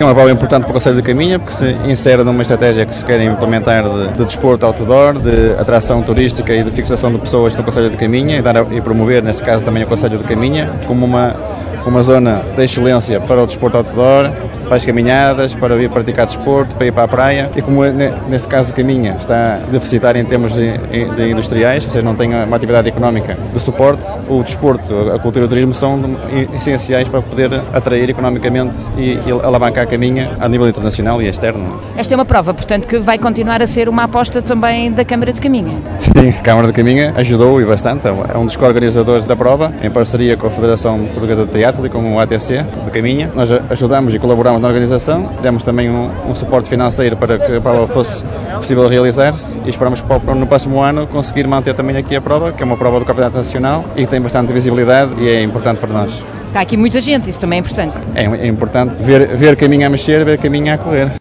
uma prova importante para o Concelho de Caminha, porque se insere numa estratégia que se quer implementar de desporto outdoor, de atração turística e de fixação de pessoas no Concelho de Caminha e promover, neste caso, também o Concelho de Caminha como uma zona de excelência para o desporto outdoor, para as caminhadas, para vir praticar desporto, para ir para a praia. E como neste caso Caminha está deficitário em termos de industriais, ou seja, não tem uma atividade económica de suporte, o desporto, a cultura e o turismo são essenciais para poder atrair economicamente e alavancar a Caminha a nível internacional e externo. Esta é uma prova, portanto, que vai continuar a ser uma aposta também da Câmara de Caminha. Sim, a Câmara de Caminha ajudou e bastante. É um dos co-organizadores da prova, em parceria com a Federação Portuguesa de Triatlo e com o ATC de Caminha. Nós ajudamos e colaboramos na organização, demos também um suporte financeiro para que a prova fosse possível realizar-se e esperamos no próximo ano conseguir manter também aqui a prova, que é uma prova do Campeonato Nacional e que tem bastante visibilidade e é importante para nós. Está aqui muita gente, isso também é importante. É importante ver Caminha a mexer, ver Caminha a correr.